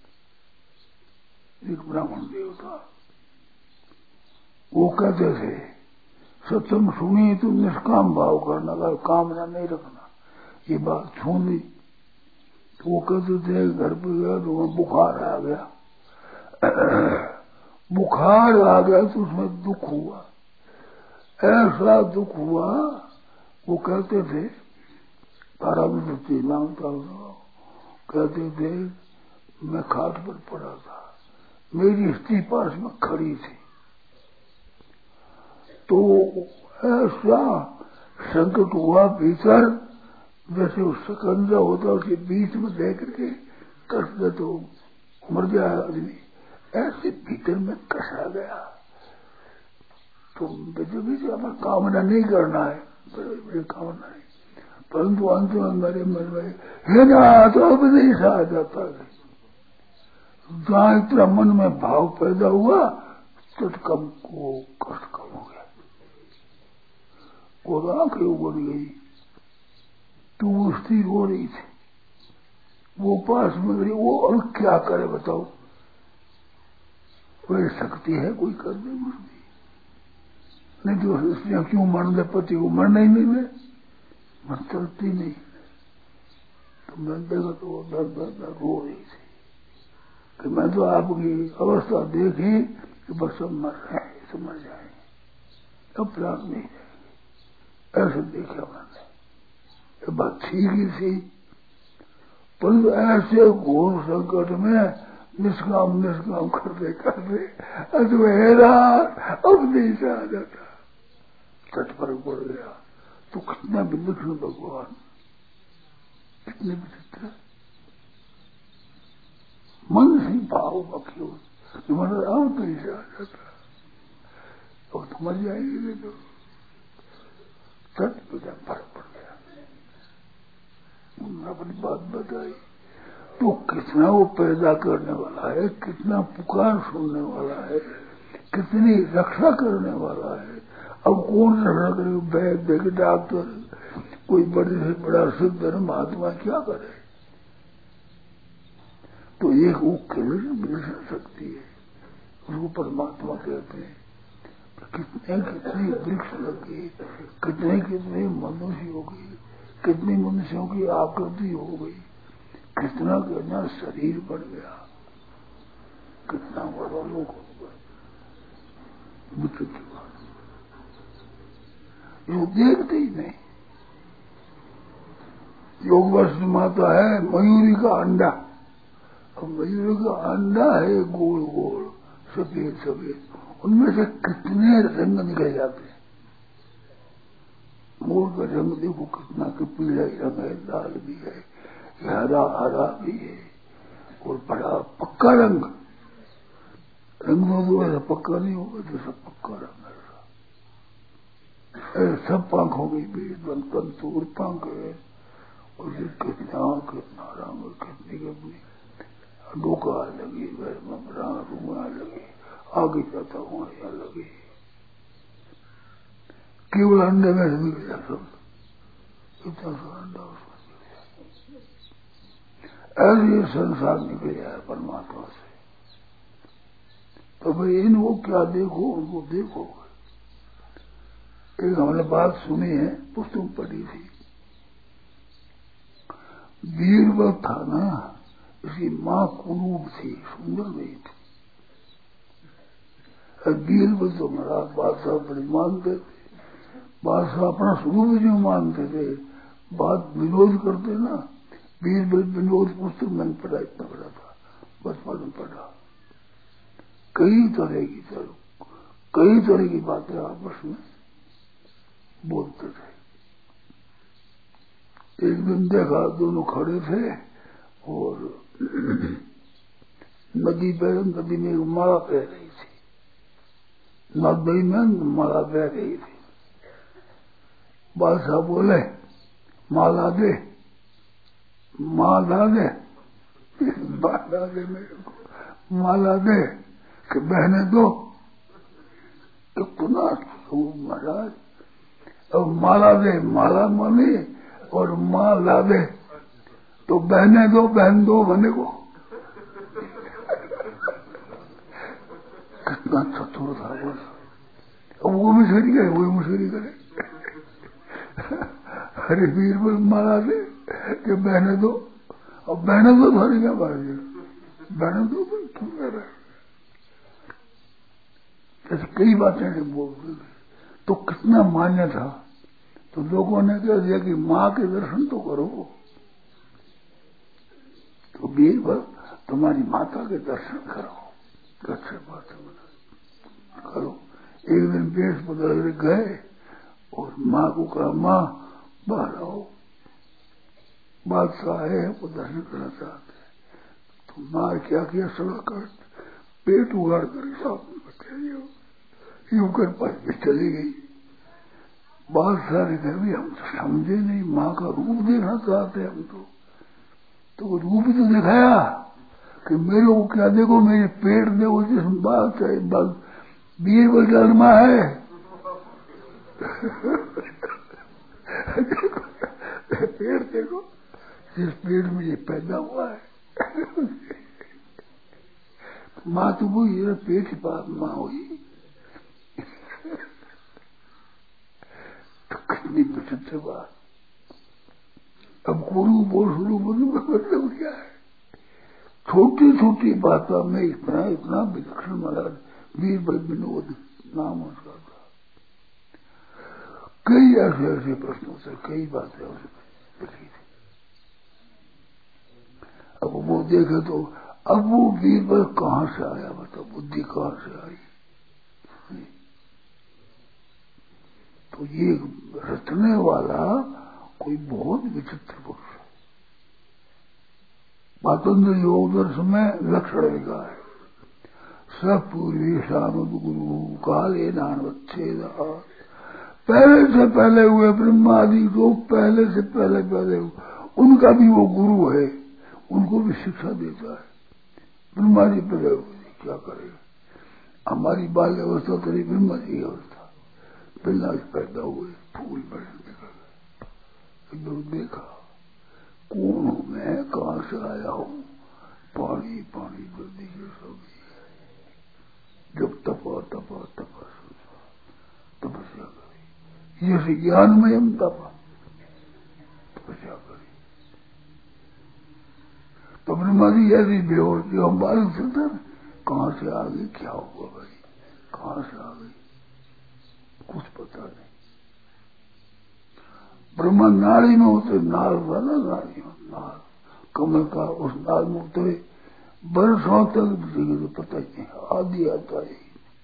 एक ब्राह्मण देवता, वो कहते थे सत्संग सुनी तो निष्काम भाव करना, कामना नहीं रखना, ये बात सुनी तो वो कहते थे घर पे गया तो वहां बुखार आ गया, बुखार आ गया तो उसमें दुख हुआ, ऐसा दुख हुआ, वो कहते थे तारा भी मांगता हूँ, कहते थे मैं खाट पर पड़ा था, मेरी स्त्री पास में खड़ी थी, तो ऐसा संकट हुआ भीतर, जैसे वो शिकंजा होता उसके बीच में लेकर के कस दे तो मर जाए आदमी, ऐसे भीतर में कसा गया, तो बेटे बेटे हमें कामना नहीं करना है, बड़ी कामना है, परंतु अंत में मेरे मन में है ना, तो अब नहीं सहा जाता है। जहां इतना मन में भाव पैदा हुआ चटकम को कष्ट कम हो गया, और आंखें उगड़ गई, तो वो स्थिर हो रही थी, वो पास में गई, वो अब क्या करे बताओ, कोई शक्ति है कोई कर दे मुझे नहीं, तो इसलिए क्यों मरने दे, पति को मरना ही नहीं दे, मर चलती नहीं। तो मैं देखा तो वो दर दर दर रो रही थी कि मैं तो आपकी अवस्था देखी कि बस सब मर रहे हैं, सब मर जाएंगे, अब प्राण नहीं जाएंगे, ऐसे देखा मैंने। ये बात ठीक ही थी, परंतु ऐसे घोर संकट में निष्काम निष्काम करते करते अब नहीं से आ जाता, तट पर पड़ गया। तो कितना विलक्षण भगवान, कितने विचित्र मन से भाव बकी हो, अब नहीं से आ जाता, अब तो मर जाएंगे, तो तट पर फर्क पड़ गया। उन्होंने अपनी बात बताई, तो कितना वो पैदा करने वाला है, कितना पुकार सुनने वाला है, कितनी रक्षा करने वाला है। अब कौन रक्षा करे, वैद्य के डॉक्टर, कोई बड़े से बड़ा सिद्ध महात्मा क्या करे। तो एक वो विलक्षण शक्ति है, उसको परमात्मा कहते हैं। कितने कितने वृक्ष लगे, कितने कितने मनुष्य हो गए, कितने मनुष्यों की आकृति हो गई, कितना कितना शरीर बढ़ गया, कितना बड़ा लोग हो गए, विचित्र बात, ये देखते ही नहीं। योग वस्तु माता है मयूरी का अंडा, अब मयूरी का अंडा है गोल गोल सफेद सफेद, उनमें से कितने रंग निकल जाते हैं। मोर का रंग देखो कितना, कि पीला रंग है, लाल भी है, हरा हरा भी है, और बड़ा पक्का रंग तो ऐसा पक्का नहीं होगा, तो सब पक्का रंग है। सब पांखों की बीच तंतु और पांख है, और कितना रंग, कितनी कितनी डोका लगी, रूमा लगी, आगे जाता हुआ यहाँ लगी, केवल अंडे में से मिल गया सब, इतना सा अंडा उसमें। ऐसे संसार निकल जाए परमात्मा से, तो भाई इनको क्या देखो, उनको देखो। एक हमने बात सुनी है, पुस्तक पढ़ी थी, बीरबल था ना, इसकी माँ कुरूप थी, सुंदर नहीं थी। बीरबल तो महाराज बादशाह बड़ी मानते थे, बादशाह अपना स्वरूप ही नहीं मानते थे, बात विरोध करते ना। बीरबल विनोद पुस्तक मैंने पढ़ा, इतना पढ़ा था, बचपन में पढ़ा। कई तरह की बातें आपस में बोलते थे। एक दिन देखा दोनों खड़े थे और नदी में एक माला बह रही थी, नदी में माला बह रही थी। बादशाह बोले माला दे, माला दे, माला दे मेरे को, माला दे, कि बहने दो। कितना महाराज, अब माला दे, माला माने, और माला दे तो बहने दो, बहन दो बने को। कितना चतुर था वो। अब वो मशहरी करे, वो मशहरी करे। अरे बीरबल माला दे कि बहने दो, अब बहने दो थोड़ी क्या बात है, बहने दो क्यों कह रहे। ऐसे कई बातें बोलते थे, तो कितना मान्य था। तो लोगों ने कह दिया कि माँ के दर्शन तो करो। तो बीरबल तुम्हारी माता के दर्शन करो, अच्छे बात करो। एक दिन वेश बदल गए और माँ को कहा, माँ बाहर आओ, बादशाह है वो दर्शन करना चाहते हैं। तो माँ क्या किया, सड़क पेट उगाड़ कर सामने बैठे, यूं कर पास चली गई। बात सारे घर भी हम तो समझे नहीं, माँ का रूप देखना चाहते हम तो वो रूप तो दिखाया कि मेरे को क्या देखो, मेरे पेट देखो, जिसमें बात है बीरबल जन्मा है। पेट देखो, जिस पेट में ये पैदा हुआ है। माँ तो वो ये पेट की बात माँ हुई। तो कितनी विचित्र बात। अब गुरु बोल शुरू बोलू का मतलब क्या है? छोटी छोटी बातों में इतना इतना विलक्षण महाराज बीरबल विनोद नाम उसका था। कई ऐसे ऐसे प्रश्नों से कई बातें उसमें लिखी थी। अब वो देखे तो अब वो बीरबल कहाँ से आया, मतलब बुद्धि कहाँ से आई? तो ये रचने वाला कोई बहुत विचित्र पुरुष है। पातंत्र योग दर्शन में लक्षण लिखा है, सब पूर्वी शानुद गुरु काले नानवच्छेद। पहले से पहले हुए ब्रह्मादि जो पहले से पहले हुए, उनका भी वो गुरु है, उनको भी शिक्षा देता है। ब्रह्मा जी पैदा हुए, क्या करेगा? हमारी बाल्य अवस्था तो नहीं, ब्रह्मा जी की अवस्था। बिल्ला पैदा हुए, फूल बड़े निकल देखा कौन हूं मैं, कहां से आया हूं? पानी पानी कर दीजिए सब। जब तपा तपस्या करी, जैसे ज्ञानमयम तपा तपस्या करी। तो ब्रह्मा जी ऐसी बेहोश जो हम बालक चलते हैं, कहां से आ गई, क्या हुआ भाई, कहां से आ गई, कुछ पता नहीं। ब्रह्मा नाड़ी में उतरे, नाल वाला नाड़ी में नाल कमल का, उस नाल में उतरे बरसों तक तो पता ही नहीं, आदि आता है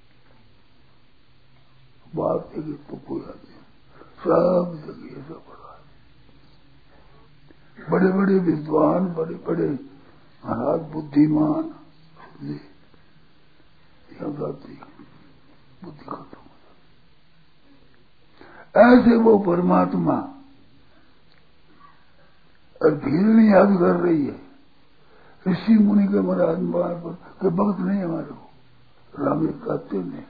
बात है तो कोई आदि सब जगह ऐसा पड़ा है। बड़े बड़े विद्वान, बड़े बड़े महाराज बुद्धिमान जाती बुद्धि खत्म हो जाती। ऐसे वो परमात्मा और भीड़ नहीं याद कर रही है। ऋषि मुनि के महाराज के भक्त नहीं हमारे को, राम जी कहते नहीं,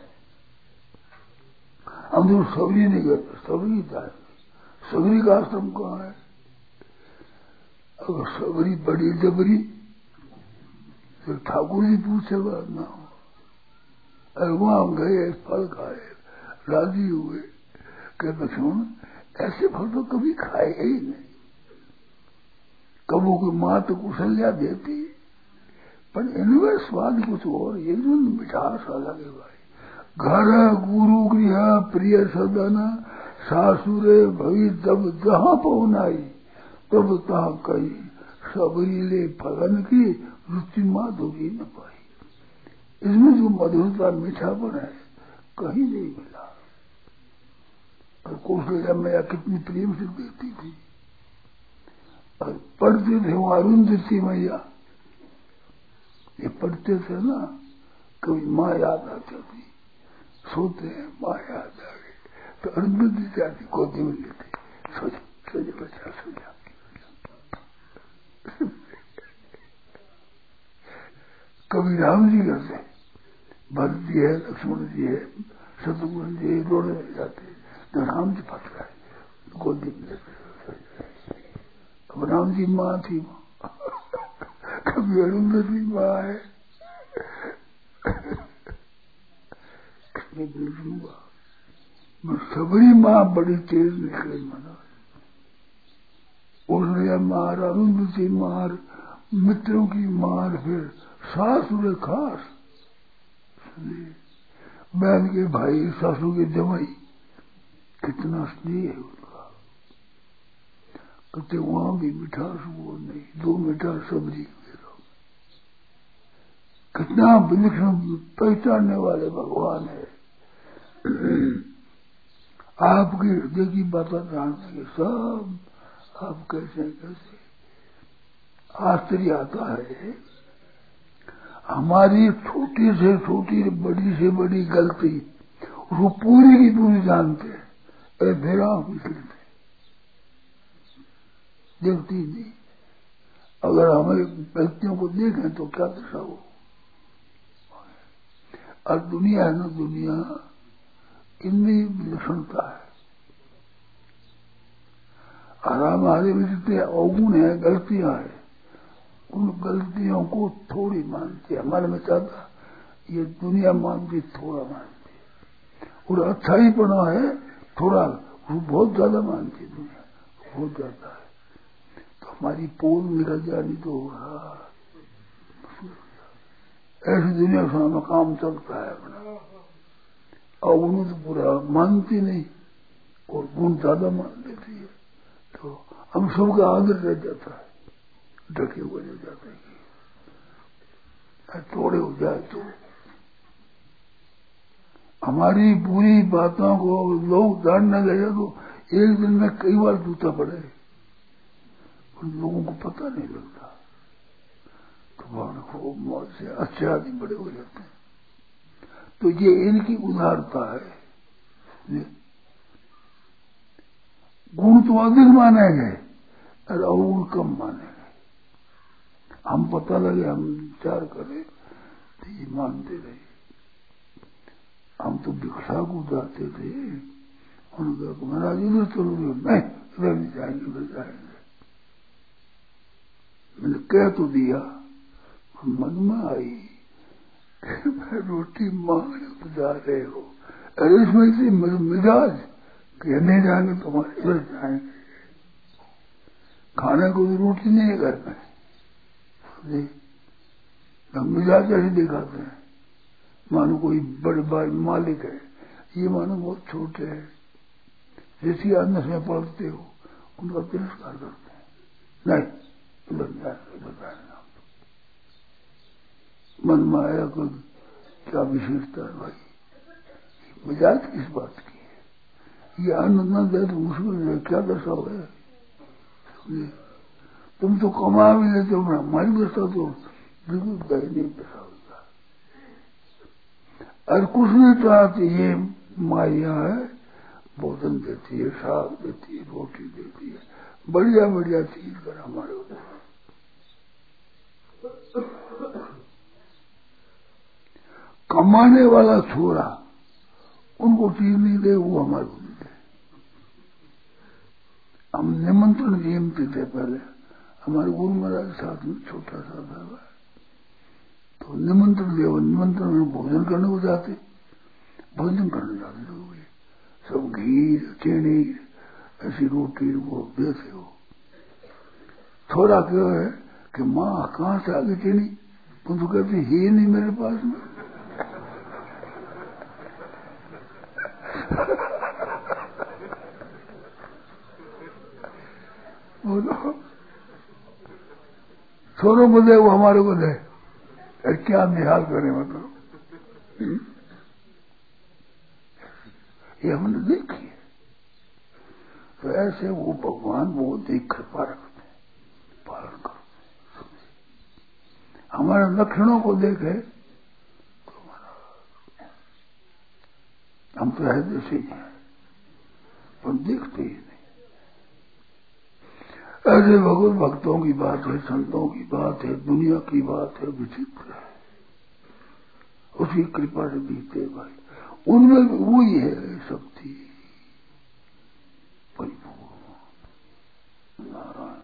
हम तो सबरी नहीं करते, सबरी जाए। सबरी का आश्रम कहाँ है? अगर सबरी बड़ी जबरी तो ठाकुर जी पूछेगा ना हो। अरे वहां गए, फल खाए, राजी हुए, कहते सुन ऐसे फल तो कभी खाए ही नहीं। कबो की माँ तो कुशल्या देती, पर इनमें स्वाद कुछ और, ये जो मिठास अलग है भाई। घर गुरु गृह प्रिय सदन सासुरे भई जब जहां पहुनाई तब तहा कही सबरीले फलन की रुचि माधुरी न पाई। इसमें जो मधुरता मीठापन है कहीं नहीं मिला। और कौशल्या मैया कितनी प्रेम से देती थी, और पढ़ते थे वो अरुंधति मैया, ये पढ़ते थे ना, कभी माँ याद आ जाती, सोते हैं माँ याद आ गई तो अरुंधति जाती, गोदी में लेती, सो जा बच्चा सो जा। कभी राम जी करते, भरत जी है, लक्ष्मण जी है, शत्रुघ्न जी रोने लग जाते, तो राम जी फट गए गोदी में लेते। अब राम जी माँ थी, कभी अरुंधति माँ है। कितने बुजुर्ग सबरी माँ बड़ी तेज निकले मना, उसने मार, अरुंधति मार, मित्रों की मार, फिर सासुर खास बहन के भाई, सासू के जमाई, कितना स्नेह है उनका। कहते वहां भी मिठास वो नहीं, दो मिठास सबरी कितना विलक्षण पहचानने वाले भगवान है। आपके हृदय की बातें जानते सब, आप कैसे कैसे आश्चर्य आता है। हमारी छोटी से छोटी, बड़ी से बड़ी गलती उसको पूरी की पूरी जानते हैं, अरे मेरा मिलते देखती नहीं। अगर हमें व्यक्तियों को देखें तो क्या दशा हो। और दुनिया है ना, दुनिया इनमें विलक्षणता है। और हमारे में जितने अवगुण है, गलतियां हैं, उन गलतियों को थोड़ी मानती है। हमारे में चाहता ये दुनिया मानती, थोड़ा मानती है। और अच्छा ही पड़ा है थोड़ा, वो बहुत ज्यादा मानती है दुनिया, बहुत ज्यादा है। तो हमारी पूर्व निरजानी तो हो रहा, ऐसी दुनिया के सामने काम चलता है अपना। और उन्हें तो पूरा मानती नहीं और गुण ज्यादा मान लेती है, तो हम सबका आदर रह जाता है, ढके हुए रह जाते हैं। थोड़े हो जाए तो हमारी बुरी बातों को लोग जानने लगे तो एक दिन में कई बार जूता पड़े, उन लोगों को पता नहीं लगता। तो भगवान को मौत से अच्छे आदमी बड़े हो जाते हैं। तो ये इनकी उदारता है। गुण तो अधिक मानेंगे और अवगुण कम मानेंगे। हम पता लगे, हम विचार करें तो ये मानते रहे। हम तो भिक्षा को जाते थे, उनका महाराज इधर चलोगे, नहीं इधर नहीं जाएंगे, इधर जाएंगे। मैंने कह तो दिया, मन में आई मैं रोटी मांगने को जा रहे हो, अरे इसमें से मिजाज कि नहीं जाएंगे तुम्हारे, इधर जाएंगे। खाने को भी रोटी नहीं है घर में, हम मिजाज ऐसे दिखाते हैं मानो कोई बड़े बड़े मालिक है, ये मानो बहुत छोटे हैं। जैसी अन्न से पढ़ते हो उनका तिरस्कार करते हैं, नहीं इधर जाएगा। मन में आया कोई क्या विशेषता है भाई, मिजाज किस बात की है, ये अन्न न दे तो मुश्किल है, क्या दशा है। तुम तो कमा भी लेते हो, हमारी दशा तो बिल्कुल दयनीय दशा होता है। और कुछ नहीं चाहती, ये माया है, भोजन देती है, साग देती है, रोटी देती है, बढ़िया बढ़िया चीज कर हमारे ऊपर। कमाने वाला छोरा उनको चीज नहीं दे, वो हमारे को नहीं दे। हम निमंत्रण नियमते थे पहले, हमारे गुरु महाराज साथ में छोटा सा था, तो निमंत्रण दिया, निमंत्रण में भोजन करने को जाते, भोजन करने जाते लोग सब घी चीनी ऐसी रोटी वो देते हो। थोड़ा क्या है कि माँ कहाँ से आ गई चीनी, तुम तो कहती ही नहीं मेरे पास में। बोलो छोरों को दे, वो हमारे को दे, क्या निहाल करें मतलब। ये हमने देखी है। तो ऐसे वो भगवान वो देख कृपा रखते हैं, पालन करते हैं। हमारे लक्षणों को देखे तो हम तो है जैसे ही हैं, पर देखते ही नहीं। ऐसे भगवत भक्तों की बात है, संतों की बात है, दुनिया की बात है, विचित्र है। उसकी कृपा से बीते भाई, उनमें वही है शक्ति।